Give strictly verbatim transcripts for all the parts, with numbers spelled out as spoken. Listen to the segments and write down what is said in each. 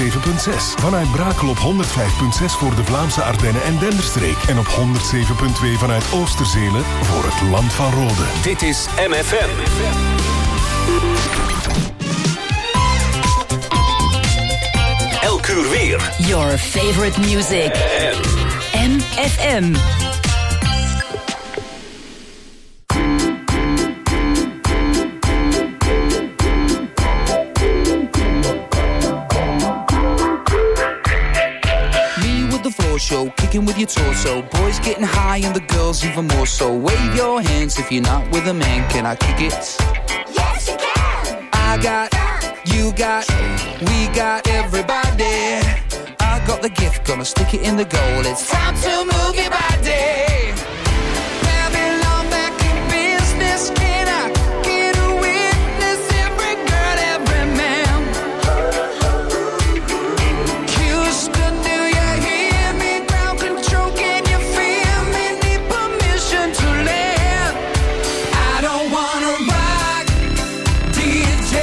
zeven komma zes. Vanuit Brakel op honderd vijf komma zes voor de Vlaamse Ardennen en Denderstreek. En op honderd zeven komma twee vanuit Oosterzelen voor het Land van Rode. Dit is M F M. Elk uur weer. Your favorite music. M F M. Show, kicking with your torso. Boys getting high and the girls even more so. Wave your hands if you're not with a man. Can I kick it? Yes, you can. I got, you got, we got everybody. I got the gift, gonna stick it in the goal. It's time to move your body. Babylon back in business. Can I get a witness? Every girl, every man. Houston, do you hear me? Ground control, can you feel me? Need permission to land. I don't wanna rock, D J,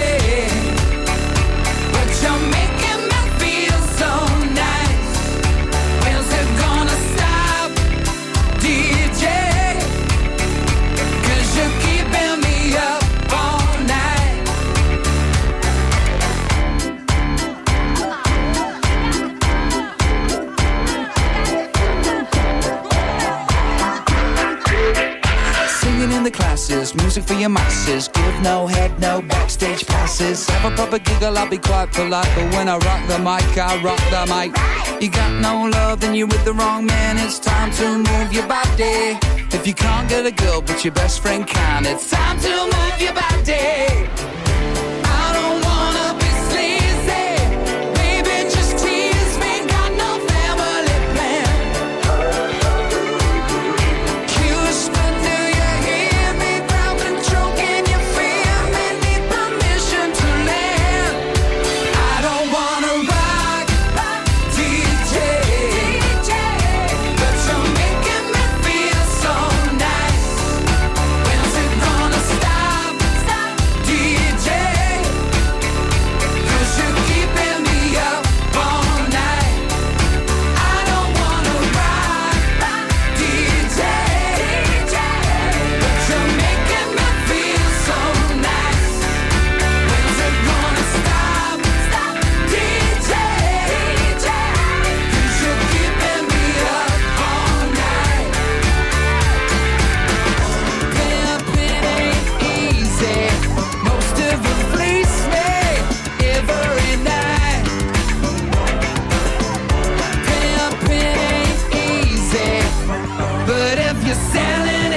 but you're making me feel so nice. When's it gonna stop, D J? 'Cause you're keeping me up all night. Singing in the classes, music for your masses. Give no head, no backstage passes. Have a proper giggle, I'll be quite polite. But when I rock the mic, I rock the mic. You got no love, then you're with the wrong man. It's time to move your body. If you can't get a girl, but your best friend can, it's time to move your body. I don't wanna be sleazy. Baby, just tease me. Got no family plan. Houston, do you hear me? Ground control, can you feel me? Need permission to land. I don't wanna rock, D J, but you're making me feel so nice. When's it gonna stop, D J? 'Cause you're keeping me up all night. I don't wanna rock, D J, but you're making me feel so nice. When's it gonna stop, D J? 'Cause you're keeping me up all night. Pimping ain't easy. Most of it fleece me every night. Pimping ain't easy, but if you're selling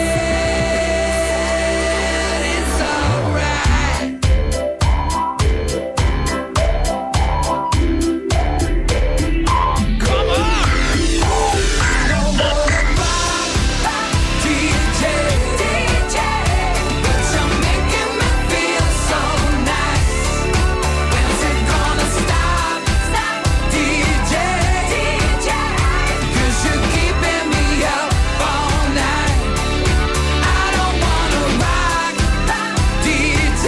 it, it's alright. Come on! I don't wanna rock, D J, but you're making me feel so nice. When's it gonna stop, D J? 'Cause you're keeping me up all night. I don't wanna rock, D J,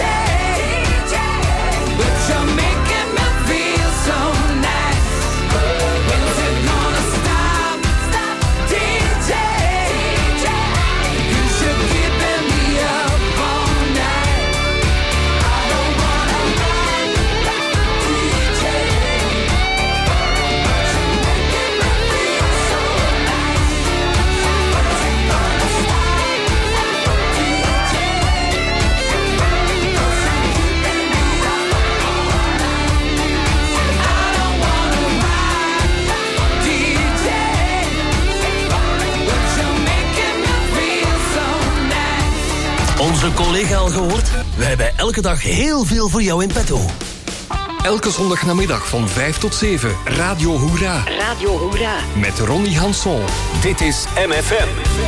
but you're making me feel so nice. When's it gonna stop, D J? 'Cause you're keeping me up all night. I don't wanna rock, D J, but you're making me feel so nice. When's it gonna stop, D J? 'Cause you're keeping me up all night. I don't wanna rock, D J, but you're making me feel so nice. Onze collega al gehoord? We hebben elke dag heel veel voor jou in petto. Elke zondagnamiddag van vijf tot zeven. Radio Hoera. Radio Hoera. Met Ronnie Hanson. Dit is M F M.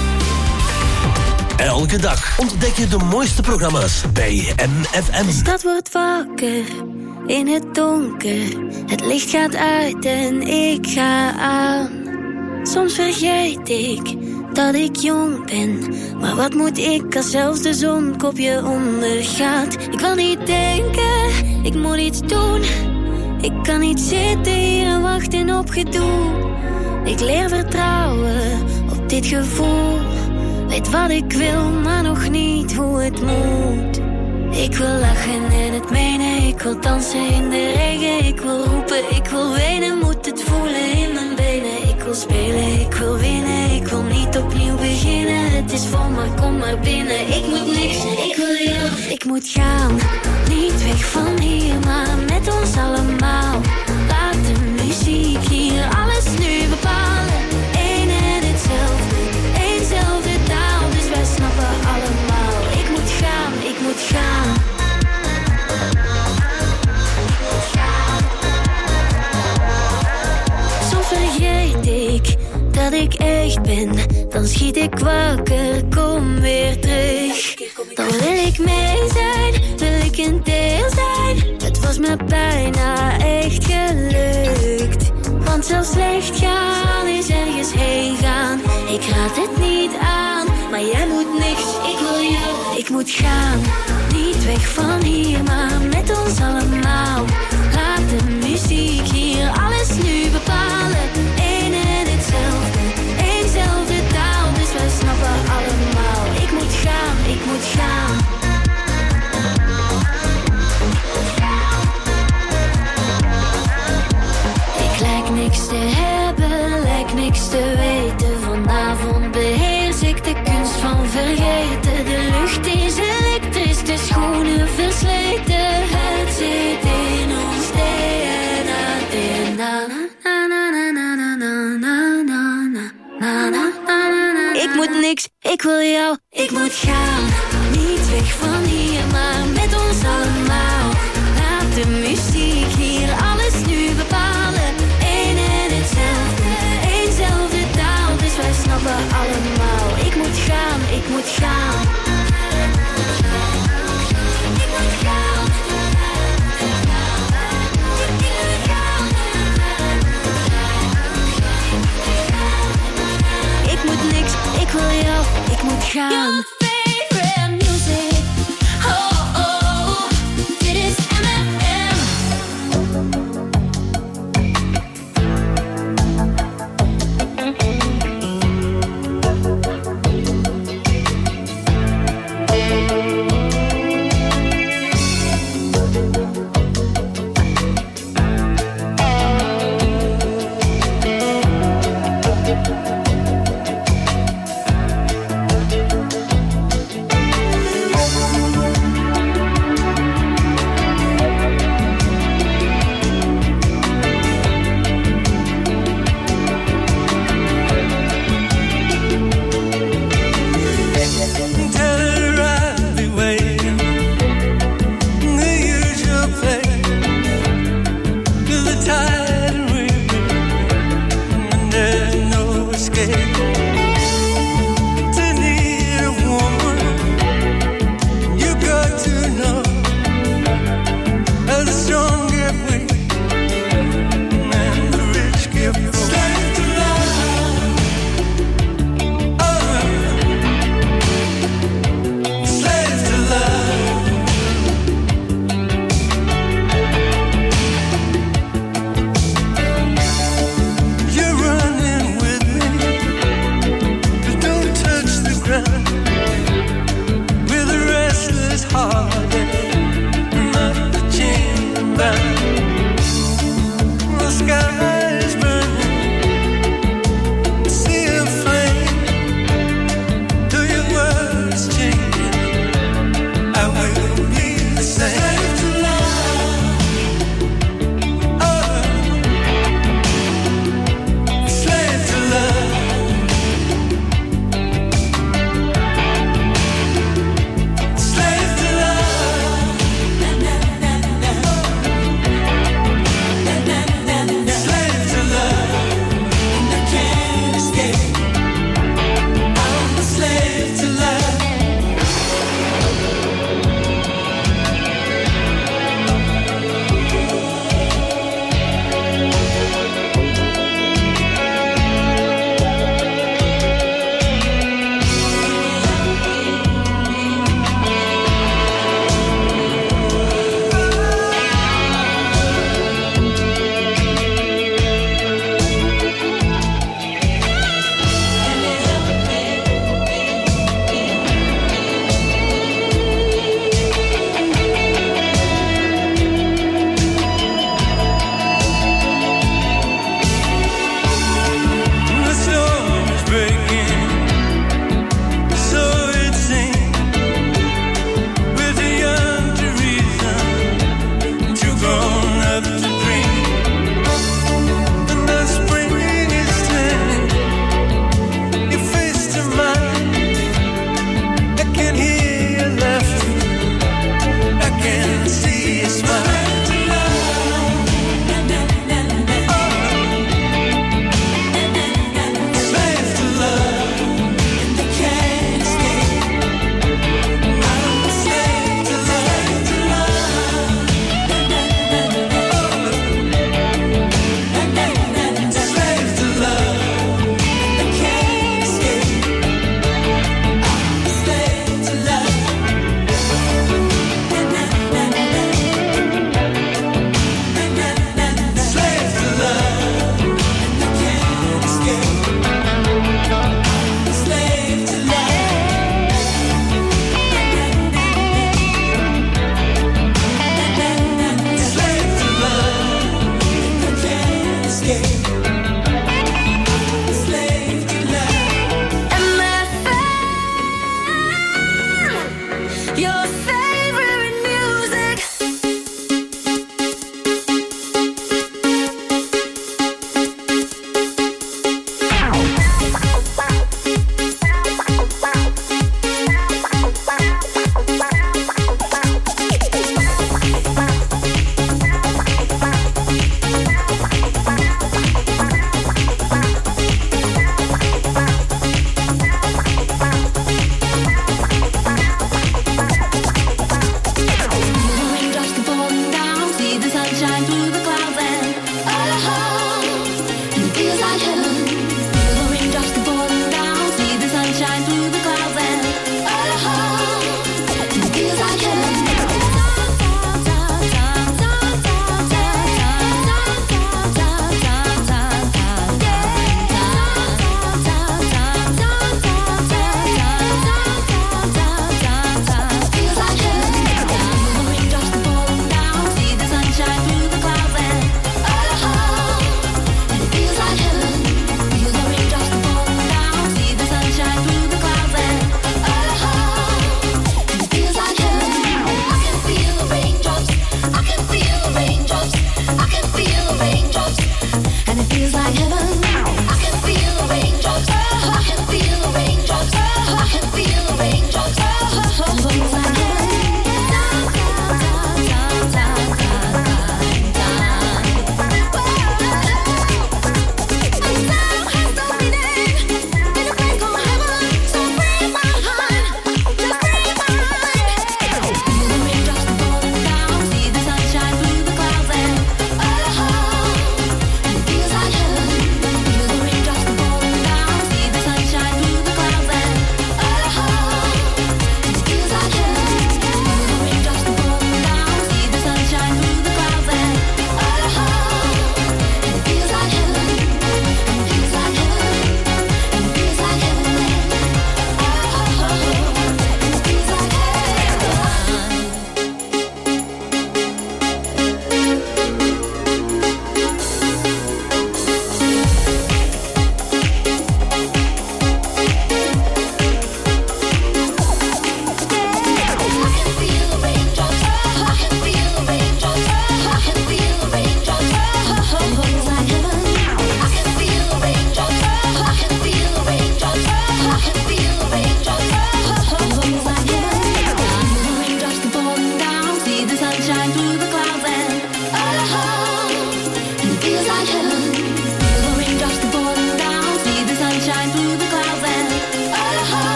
Elke dag ontdek je de mooiste programma's bij M F M. De stad wordt wakker in het donker. Het licht gaat uit en ik ga aan. Soms vergeet ik dat ik jong ben. Maar wat moet ik als zelfs de zon kopje ondergaat? Ik wil niet denken, ik moet iets doen. Ik kan niet zitten hier en wachten op gedoe. Ik leer vertrouwen op dit gevoel. Weet wat ik wil, maar nog niet hoe het moet. Ik wil lachen en het menen. Ik wil dansen in de regen. Ik wil roepen, ik wil wenen. Moet het voelen in mijn benen. Ik wil spelen, ik wil winnen. Ik wil niet opnieuw beginnen. Het is vol, maar kom maar binnen. Ik moet niks, ik wil jou. Ik moet gaan, niet weg van hier, maar met ons allemaal. Laat de muziek hier alles nu bepalen. Eén en hetzelfde, éénzelfde taal. Dus wij snappen allemaal. Ik moet gaan, ik moet gaan. Soms vergeet ik dat ik echt ben. Dan schiet ik wakker, kom weer terug. Dan wil ik mee zijn, wil ik een deel zijn. Het was me bijna echt gelukt. Want zelfs slecht gaan is ergens heen gaan. Ik raad het niet aan, maar jij moet niks. Ik wil jou, ik moet gaan. Niet weg van hier, maar met ons allemaal. Laat de muziek hier alles nu bepalen. Eén en hetzelfde, éénzelfde taal. Dus wij snappen allemaal. Ik moet gaan, ik moet gaan. Ik lijk niks te hebben, lijk niks te weten. Vanavond beheers ik de kunst van vergeten. De lucht is elektrisch, de schoenen versleten. Het zit in ons D N A, D N A. Na na na na na na na na na na na. Ik moet niks, ik wil jou, ik moet gaan. Niet weg van hier, maar met ons allemaal. Laat de muziek hier alles nu bepalen. Eén en hetzelfde, éénzelfde taal. Dus wij snappen allemaal. Ik moet gaan, ik moet gaan. Ik moet gaan. Ik moet niks, ik wil jou, ik moet gaan. Slave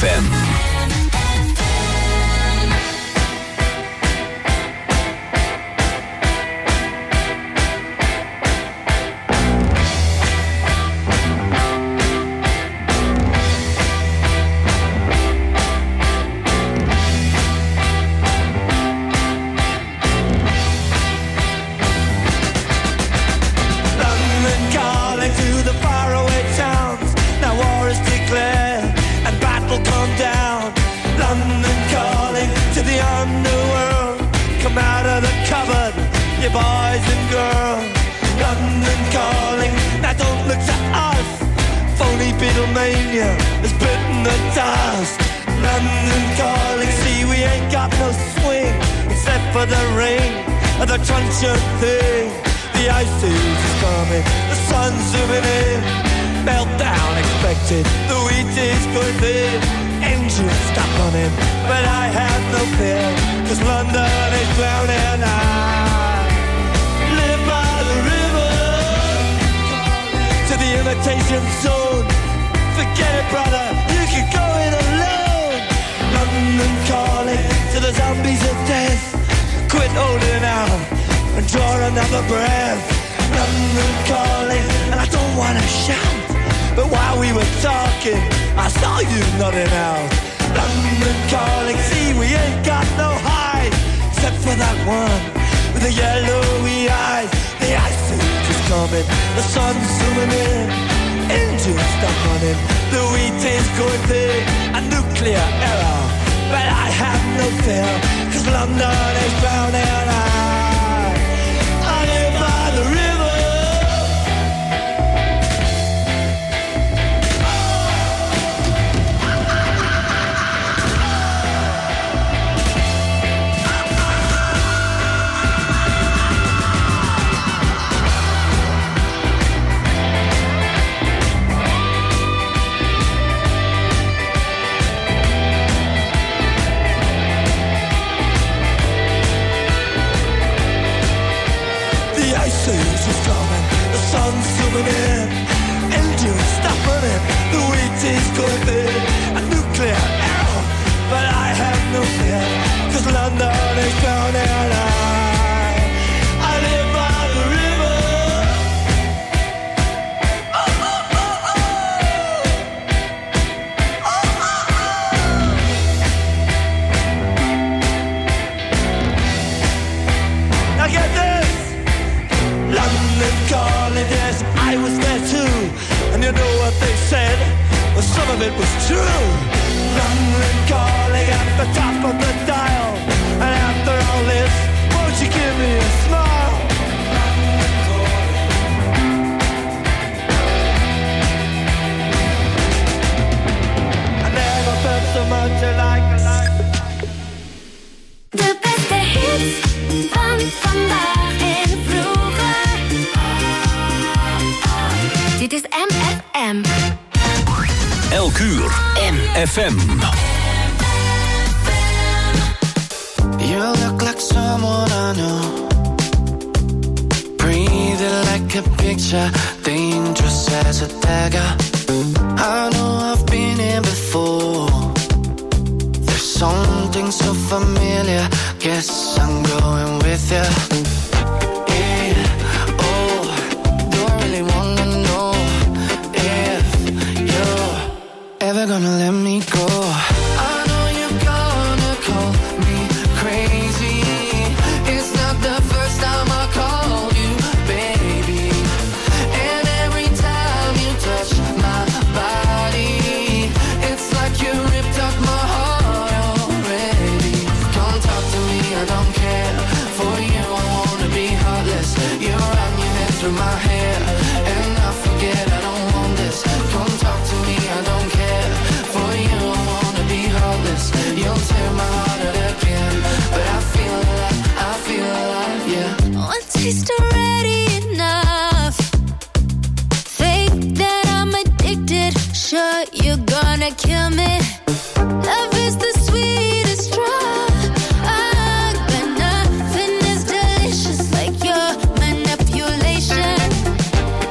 M. Boys and girls, London calling. Now don't look to us. Phony Beatlemania has bitten the dust. London calling. See, we ain't got no swing except for the ring of the truncheon thing. The ice age is coming. The sun's zooming in. Meltdown expected. The wheat is going thin. Engines stop running, but I have no fear, 'cause London is drowning. I the imitation zone. Forget it, brother, you can go it alone. London calling to the zombies of death. Quit holding out and draw another breath. London calling, and I don't wanna shout, but while we were talking, I saw you nodding out. London calling, see, we ain't got no hide, except for that one with the yellowy eyes. The ice age is coming, the sun's zooming in, engines stop running, the wheat is going big, a nuclear error, but I have no fear, 'cause London is drowning. I, I live by the river. In, engines stop running, the wheat is going big, a nuclear error, but I have no fear, 'cause London is drowning. I, I live by the river. Oh, oh, oh, oh. Oh, oh, oh. Now get this, London calling, yes, I was there too, and you know what they said? Well, some of it was true. London calling at the top of the dial, and after all this, won't you give me a smile? I never felt so much alike, alike. De beste hits van vandaag en vroeger. Dit is M F M. Elk uur M F M. You look like someone I know. Breathing like a picture, dangerous as a dagger. I know I've been here before. There's something so familiar. Guess I'm going with you. Ever gonna let me go? I know you're gonna call me crazy. It's not the first time I called you baby. And every time you touch my body, it's like you ripped up my heart already. Come talk to me, I don't care. For you I wanna be heartless. You run your head through my hair, and I forget I don't want this. Come talk to me, I don't care. For you I wanna be heartless. You'll tear my heart out again, but I feel alive, I feel alive, yeah. One taste already enough. Think that I'm addicted. Sure you're gonna kill me. Love is the sweetest drug, but nothing is delicious like your manipulation.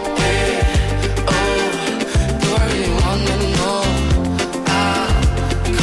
Hey, oh, do I really wanna know? I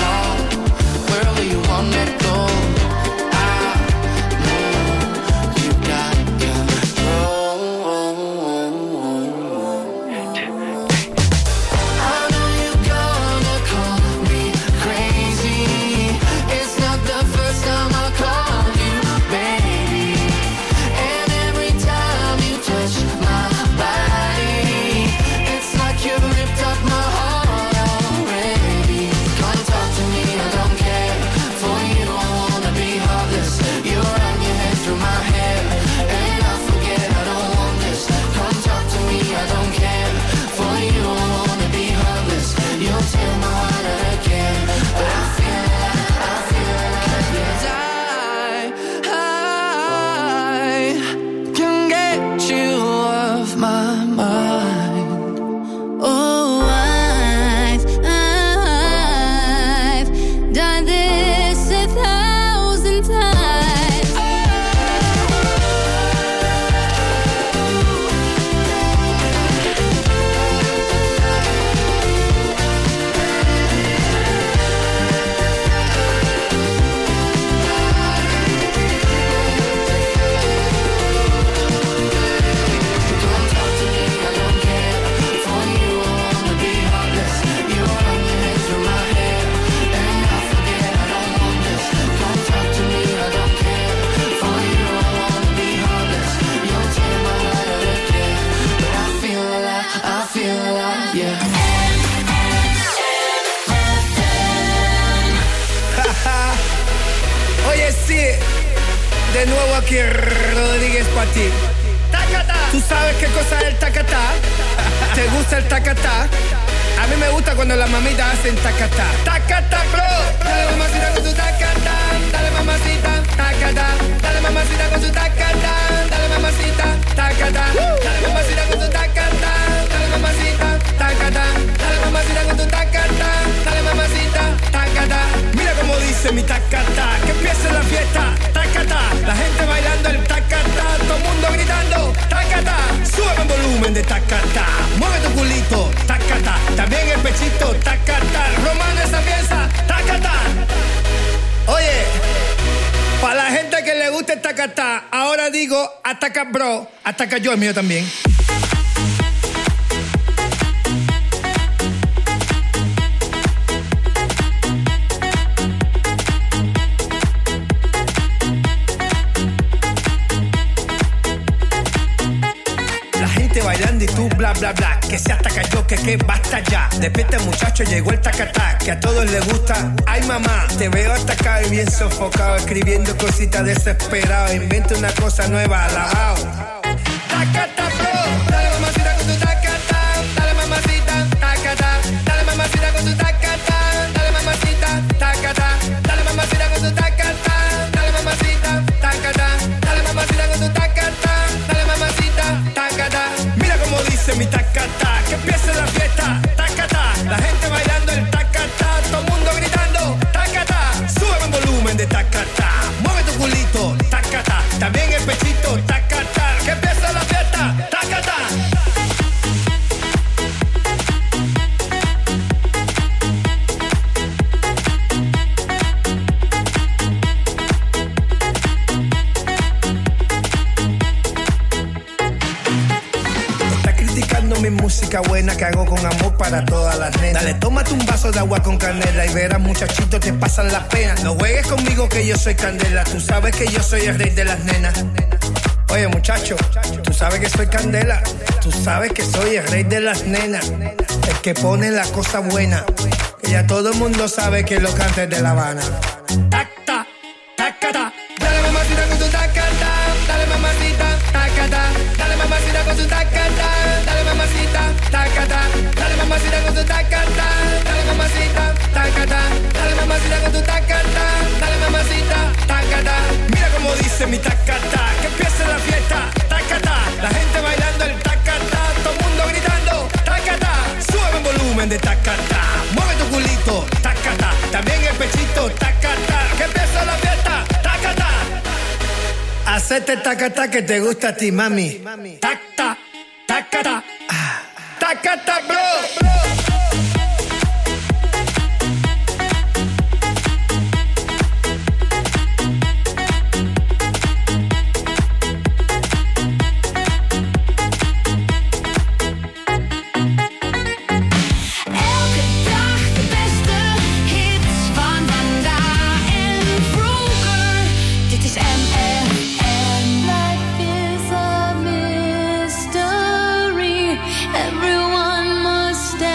feel alive, yeah. Oye, sí, de nuevo aquí Rodríguez para ti. ¡Tacata! ¿Tú sabes qué cosa es el tacatá? ¿Te gusta el tacatá? A mí me gusta cuando las mamitas hacen tacatá. ¡Tacata, bro! Dale mamacita con tu tacatá. Dale mamacita, tacatá. Dale mamacita con tu tacatá. Dale mamacita, tacatá. Dale mamacita con tu tacatá. Dale mamacita, tacatá. Dale mamacita con tu tacatá. Dale mamacita, tacatá. Mira cómo dice mi tacatá. Que empiece la fiesta, tacatá. La gente bailando el tacatá. Todo el mundo gritando, tacatá. Sube el volumen de tacatá. Mueve tu culito, tacatá. También el pechito, tacatá. Romano esa pieza, tacatá. Oye, para la gente que le gusta el tacatá, ahora digo, ataca bro, ataca yo, el mío también. Bailando y tú bla bla bla, que se ataca yo, que que basta ya. Despierta muchacho, llegó el tacatá, que a todos les gusta. Ay mamá, te veo atacado y bien sofocado, escribiendo cositas desesperado. Inventa una cosa nueva, alabao. Tacatá bro, dale mamacita con tu tacatá. Dale mamacita, tacatá. Dale mamacita con tu tacatá. Dale mamacita, tacatá. Dale mamacita con tu tacatá. Dale mamacita, tacatá. Dale mamacita con tu tacatá. Dale mamacita, tacatá. Dice mi tacatá, que empiece la fiesta, tacatá. La gente bailando el tacatá, todo el mundo gritando, tacatá. Sube el volumen de tacatá, mueve tu culito, tacatá. También el pechito, tacatá. Que empiece la fiesta, tacatá. Mi música buena que hago con amor para todas las nenas. Dale, tómate un vaso de agua con canela y verás muchachitos te pasan las penas. No juegues conmigo que yo soy candela. Tú sabes que yo soy el rey de las nenas. Oye muchacho, tú sabes que soy candela. Tú sabes que soy el rey de las nenas. El que pone la cosa buena. Que ya todo el mundo sabe que lo canta es de La Habana. Tacta, tacata. Dale mamacita con tu tacata. Dale mamacita, tacata. Dale mamacita con tu tacata. Dale mamacita, tacata. Dale mamacita con tu tacata. Dale mamacita, tacata. Dale mamacita con tu tacata. Dale mamacita, tacata. Mira cómo dice mi tacata. Que empiece la fiesta, tacata. La gente bailando el tacata. Todo el mundo gritando, tacata. Sube el volumen de tacata. Mueve tu culito, tacata. También el pechito, tacata. Que empiece la fiesta, tacata. Hacete tacata que te gusta a ti, mami. Tacta, tacata. Ah. Tacata, bro. Everyone must stand.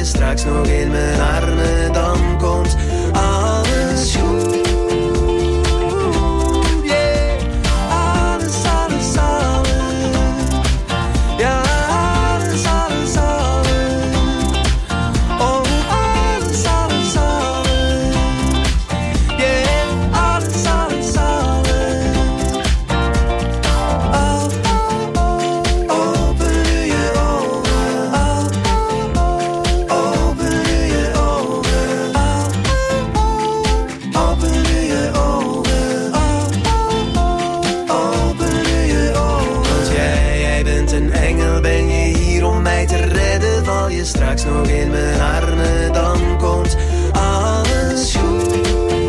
straks nog in mijn armen, dan komt alles goed. Straks nog in mijn armen, dan komt alles goed.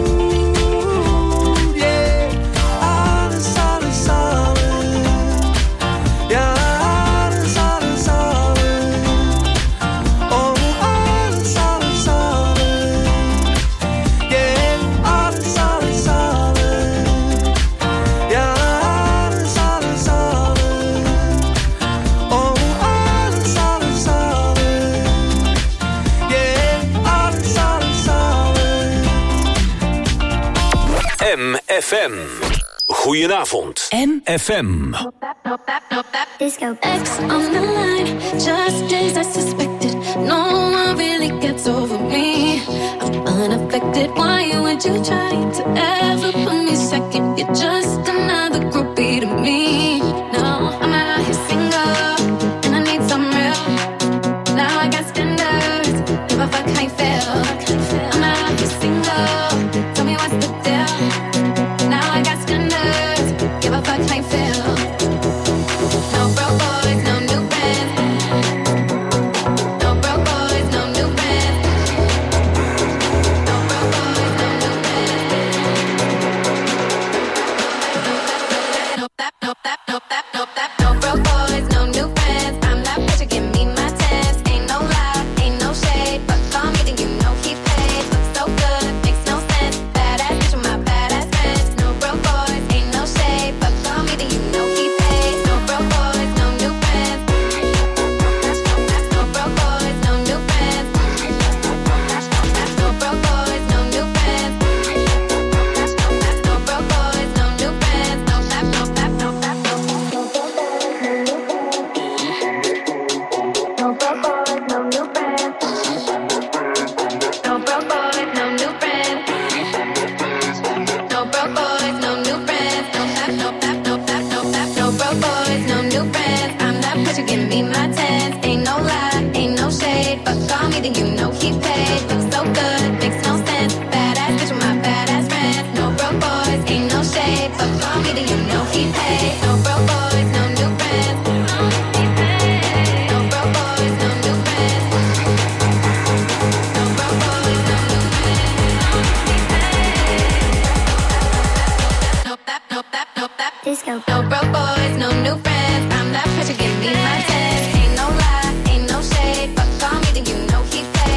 Yeah, alles, alles, alles. Ja, alles, alles, alles. Oh, alles, alles, alles. Yeah, alles, alles, alles. Ja, alles, alles, alles. Oh, alles, alles, alles. M F M. Goedenavond. M F M. Disco X on the line, just as I suspected. No one really gets over me. I'm unaffected. Why would you try to ever put me second? You're just another groupie to me. No, I'm out here single, and I need some real. Now I got standards. Give a fuck how you feel. I'm out here single. Tell me what's the deal. Now I got standards. Give a fuck how you feel. No broke boys, no new bands. No broke boys, no new bands. No broke boys, no new bands. No that, no that, no that, no that. No broke boys, no new bands. I'm that bitch, you give me my tens. Ain't no lie, ain't no shade, but call me then you know he paid. Looks so good, makes no sense. Badass bitch with my badass friends. No broke boys, ain't no shade, but call me then you know he paid. No broke boys, no new bands. No broke boys, no new bands. No broke boys, no new bands. No broke boys, no new bands. No that, no that, no that, no that. No broke boys, no new bands. No broke boys, no new bands. No broke boys, no new bands. No that, no that, no that, no that. No broke boys, no new bands. I'm that bitch, you give me my tens. Ain't no lie, ain't no shade, but call me then you know he paid. Looks so good, makes no sense. Badass bitch with my badass friends. No broke boys, ain't no shade, but call me then you know he paid. No broke boys, no new bands. No broke boys, no new bands. No broke boys, no new bands. No that, no that, no that. Disco. No broke boys, no new friends. I'm that bitch, you give me my tens. Ain't no lie, ain't no shade, but call me then you know he paid.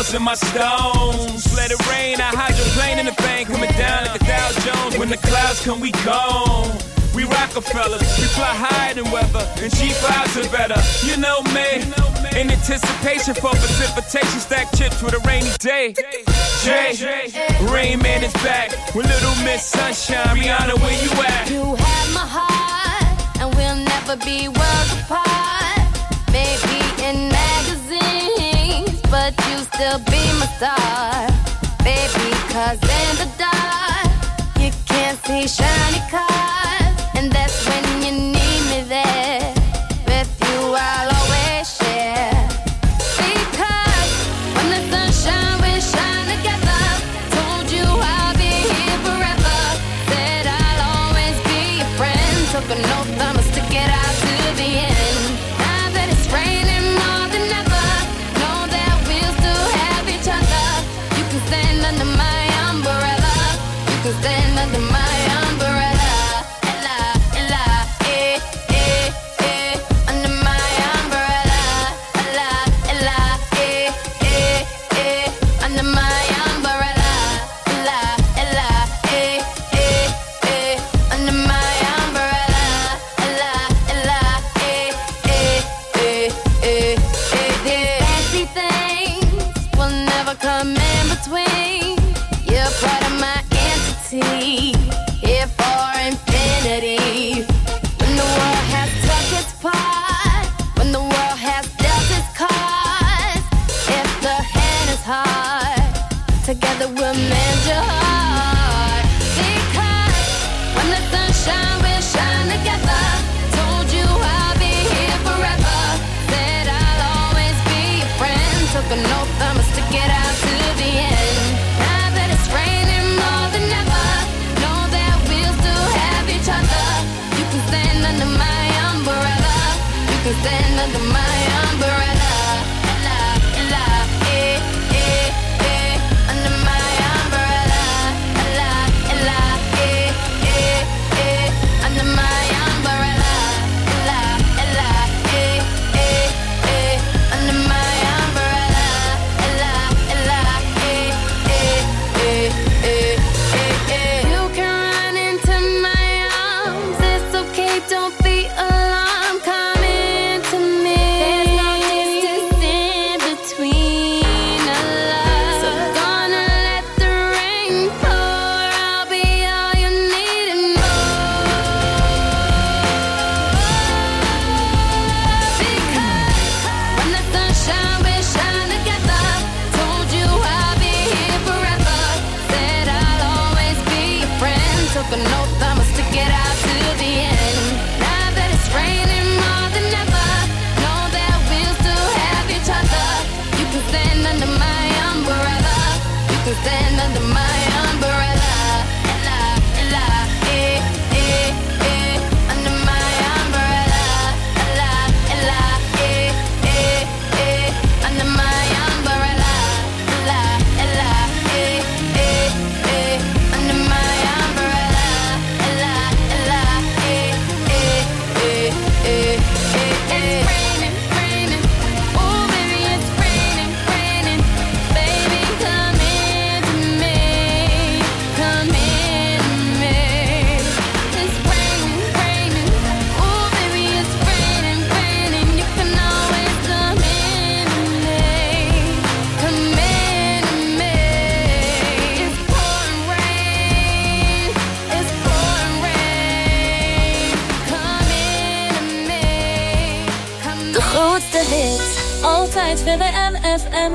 rocks and my stones. Let it rain, I hydroplane in the bank, coming down like a Dow Jones. When the clouds come, we gone. We Rockefellers, we fly higher than weather, and cheap vibes are better. You know me, in anticipation for precipitation, stack chips with a rainy day. Jay, Rain Man is back with Little Miss Sunshine. Rihanna, where you at? You have my heart, and we'll never be worlds apart. Maybe in magazines, but you still be my star. Baby, cause in the dark, you can't see shiny cars. And that's when you need me there. With you I'll always share. Because when the sun shines, we shine together. Told you I'll be here forever. Said I'll always be your friend. Took an oath, I'ma stick it out to the end. Now that it's raining more than ever, know that we'll still have each other. You can stand under my umbrella. You can stand under my umbrella. Here for infinity. When the world has took its part, when the world has dealt its cards, if the hand is hard, together we'll mend your heart. Because when the sun shines, we'll shine together. Told you I'll be here forever. Said I'll always be your friend. Took an oath, I'ma stick it out to the end. Now that it's raining more than ever, you can stand under my umbrella. You can stand under my umbrella. Ella, ella, eh, eh, eh. Under my umbrella. Ella, ella, eh, eh, eh. Under my umbrella. Ella, ella, eh, eh, eh. Under my umbrella. Ella, ella, eh, eh, eh, eh, eh, eh. You can run into my don't be alarmed, come into me. There's no distance in between us. So gonna let the rain pour. I'll be all you need and more. Because when the sun shines, we shine together. Told you I'll be here forever. Said I'll always be your friend. Took an oath, I'ma stick it out to the end. Raining more than ever, know that we'll still have each other. You can stand under my umbrella. You can stand under my umbrella. Ella, ella, eh, eh, eh. Under my umbrella. Ella, ella, eh, eh, eh. Under my umbrella. Ella, ella, eh, eh, eh. Under my umbrella. Ella, ella, eh, eh, eh. It, it, it's raining, raining. Oh, baby, it's raining, raining. Baby, come into me, come into me. It's raining, raining. Oh, baby, it's raining, raining. You can always come into me, come into me. It's pouring rain, it's pouring rain. Come into me. De grootste hits, altijd W M F M.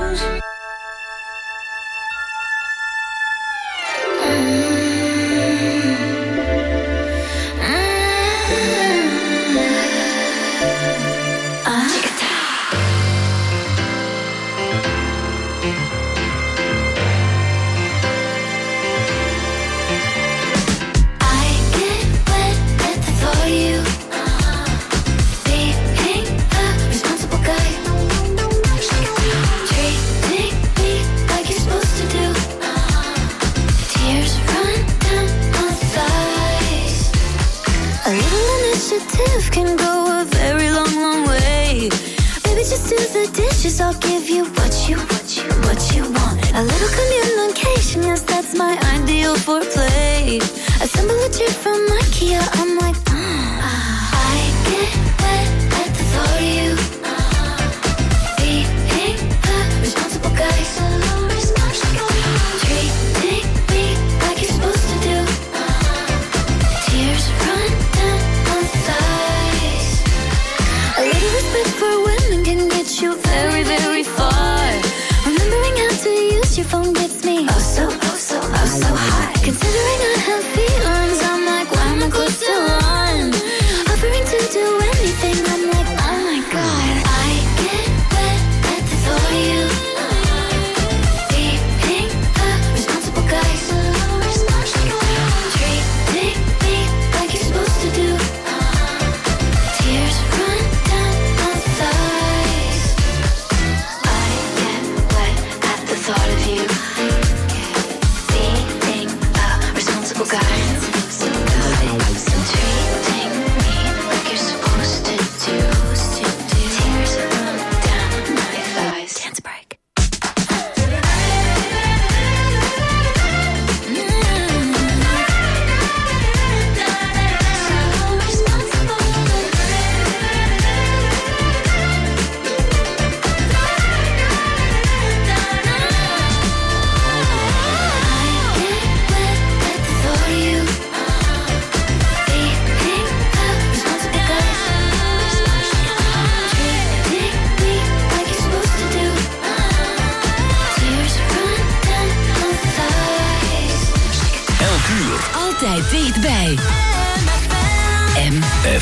Can go a very long, long way. Baby, just do the dishes. I'll give you what you, what you, what you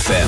F M.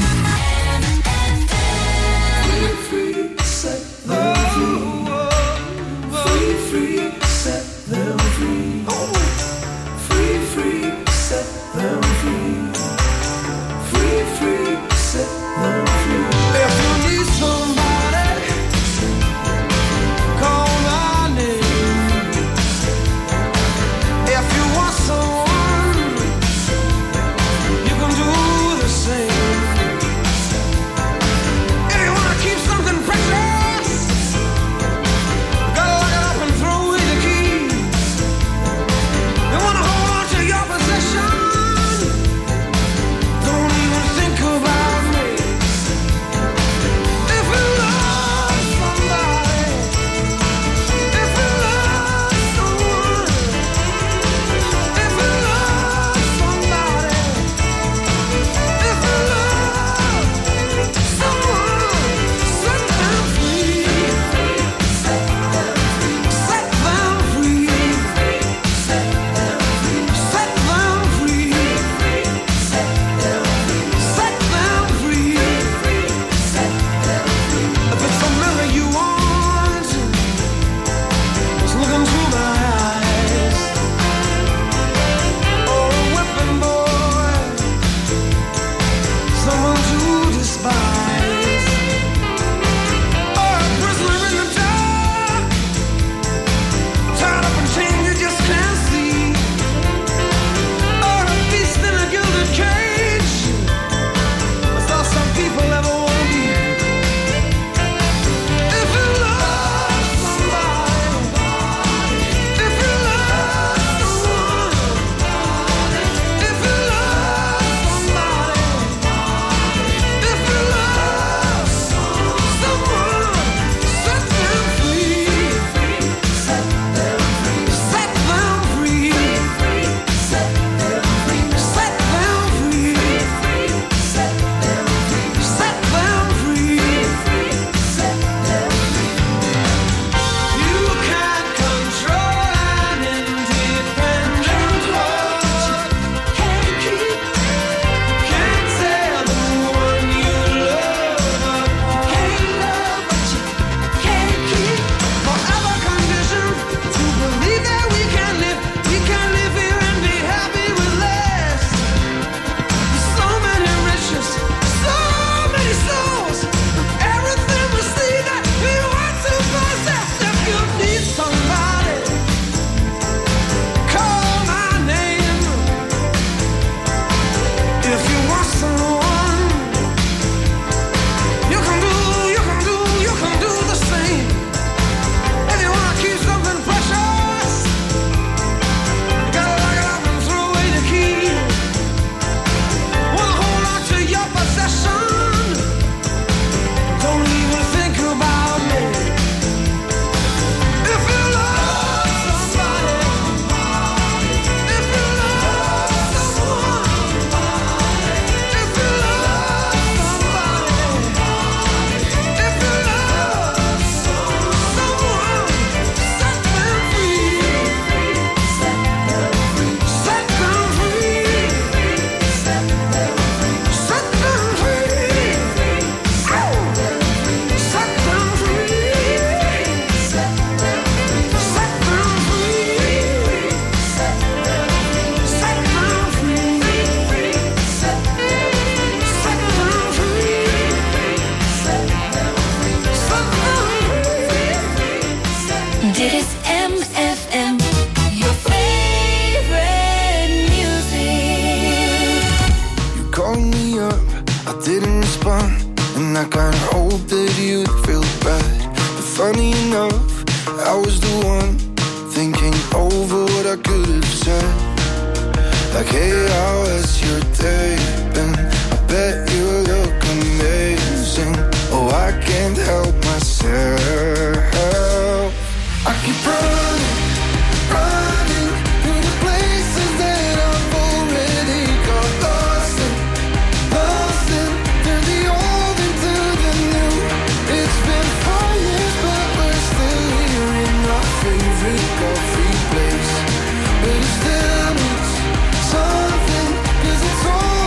But it still means something, 'cause it's all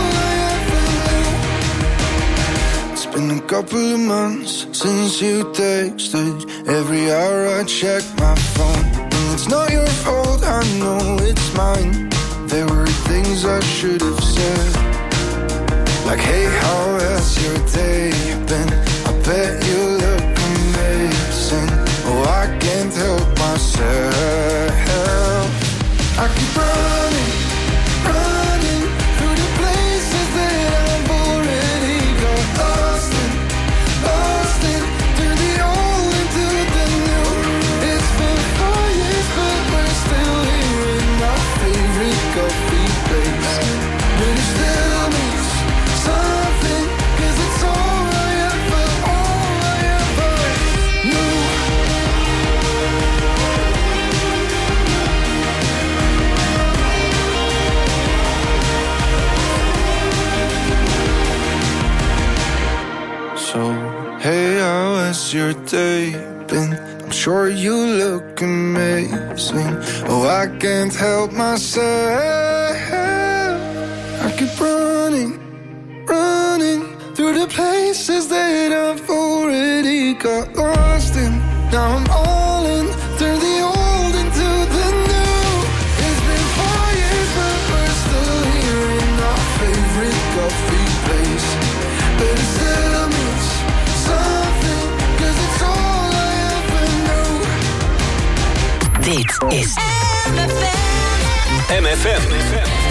couple of months since you texted. Every hour I check my phone, and it's not your fault, I know it's mine. There were things I should have said, like, hey, how has your day been? I bet you look amazing. Oh, I can't help myself. I keep running, running through the places that I've already got lost in, lost in, through the old into the new. It's been four years, but we're still here in my favorite coffee place. But it still means something, 'cause it's all I ever, all I ever knew. So, hey, how has your day been? I'm sure you look amazing. Oh, I can't help myself. I keep running, running through the places that I've already got lost in. Now I'm all in, through the old into the new. It's been four years, but we're still here in our favorite coffee place. But it still means something, 'cause it's all I ever knew. Dit is M F M.